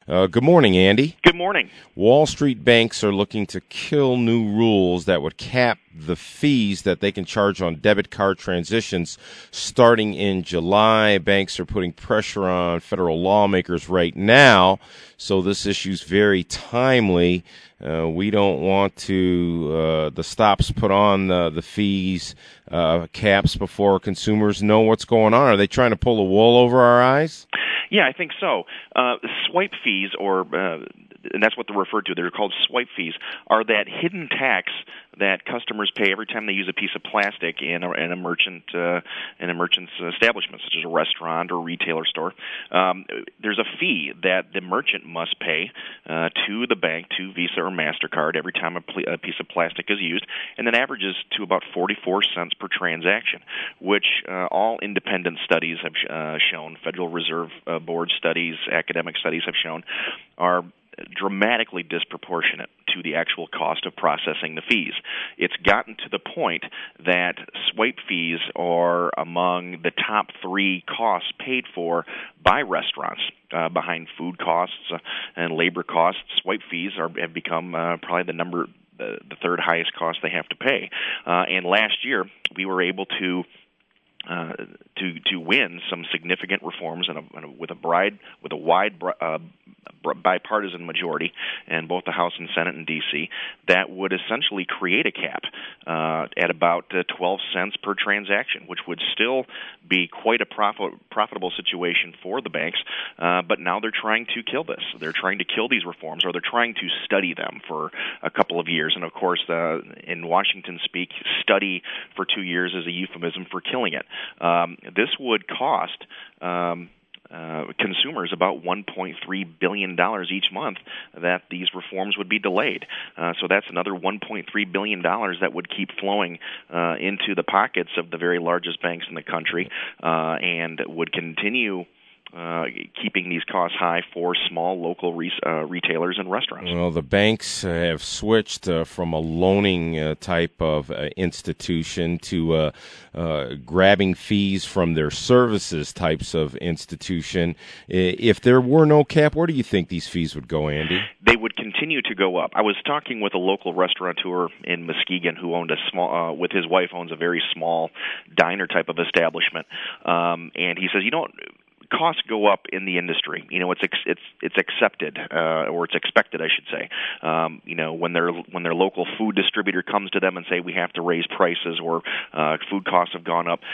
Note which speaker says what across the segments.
Speaker 1: Good morning, Andy.
Speaker 2: Good morning.
Speaker 1: Wall Street banks are looking to kill new rules that would cap the fees that they can charge on debit card transitions starting in July. Banks are putting pressure on federal lawmakers right now, so this issue's very timely. We don't want to the stops put on the fees caps before consumers know what's going on. Are they trying to pull the wool over our eyes?
Speaker 2: Yeah, I think so. Swipe fees, and that's what they're referred to. They're called swipe fees, are that hidden tax that customers pay every time they use a piece of plastic in a merchant's establishment, such as a restaurant or retailer store. There's a fee that the merchant must pay to the bank, to Visa or MasterCard, every time a piece of plastic is used, and that averages to about 44 cents per transaction, which all independent studies have shown, Federal Reserve Board studies, academic studies have shown, are dramatically disproportionate to the actual cost of processing the fees. It's gotten to the point that swipe fees are among the top three costs paid for by restaurants, behind food costs and labor costs. Swipe fees have become probably the third highest cost they have to pay. And last year, we were able to win some significant reforms with a wide bipartisan majority in both the House and Senate and D.C. that would essentially create a cap at about 12 cents per transaction, which would still be quite a profitable situation for the banks. But now they're trying to kill this. They're trying to kill these reforms, or they're trying to study them for a couple of years. And of course, in Washington speak, study for 2 years is a euphemism for killing it. This would cost consumers about $1.3 billion each month that these reforms would be delayed. So that's another $1.3 billion that would keep flowing into the pockets of the very largest banks in the country and would continue keeping these costs high for small local retailers and restaurants.
Speaker 1: Well, the banks have switched from a loaning type of institution to grabbing fees from their services types of institution. If there were no cap, where do you think these fees would go, Andy?
Speaker 2: They would continue to go up. I was talking with a local restaurateur in Muskegon who owned with his wife owns a very small diner type of establishment, and he says, costs go up in the industry. It's accepted, or it's expected, I should say. When their local food distributor comes to them and say we have to raise prices or food costs have gone up.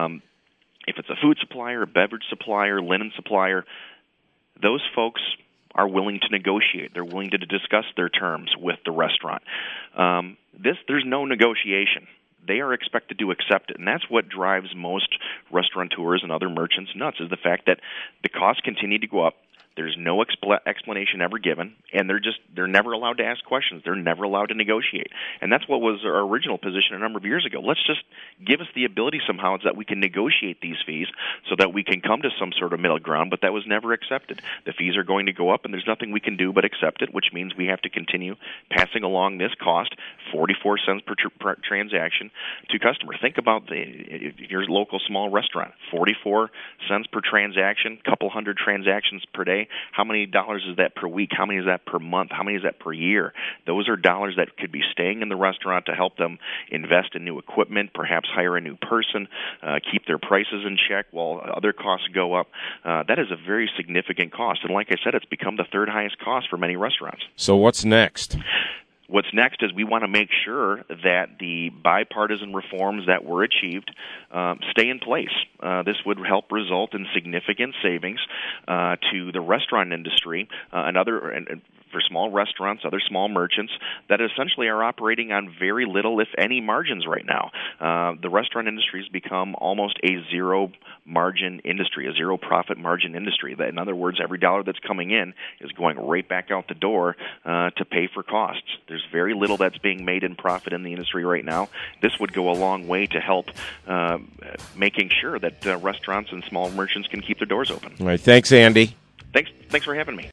Speaker 2: If it's a food supplier, a beverage supplier, linen supplier, those folks are willing to negotiate. They're willing to discuss their terms with the restaurant. There's no negotiation. They are expected to accept it, and that's what drives most restaurateurs and other merchants nuts, is the fact that the costs continue to go up. There's no explanation ever given, and they're never allowed to ask questions. They're never allowed to negotiate. And that's what was our original position a number of years ago. Let's just give us the ability somehow that we can negotiate these fees so that we can come to some sort of middle ground, but that was never accepted. The fees are going to go up, and there's nothing we can do but accept it, which means we have to continue passing along this cost, 44 cents per transaction, to customers. Think about your local small restaurant, 44 cents per transaction, couple hundred transactions per day. How many dollars is that per week? How many is that per month? How many is that per year? Those are dollars that could be staying in the restaurant to help them invest in new equipment, perhaps hire a new person, keep their prices in check while other costs go up. That is a very significant cost. And like I said, it's become the third highest cost for many restaurants.
Speaker 1: So what's next?
Speaker 2: What's next is we want to make sure that the bipartisan reforms that were achieved stay in place. This would help result in significant savings to the restaurant industry and for small restaurants, other small merchants that essentially are operating on very little, if any, margins right now. The restaurant industry has become almost a zero-margin industry, a zero-profit margin industry. In other words, every dollar that's coming in is going right back out the door to pay for costs. There's very little that's being made in profit in the industry right now. This would go a long way to help making sure that restaurants and small merchants can keep their doors open.
Speaker 1: All right. Thanks, Andy.
Speaker 2: Thanks for having me.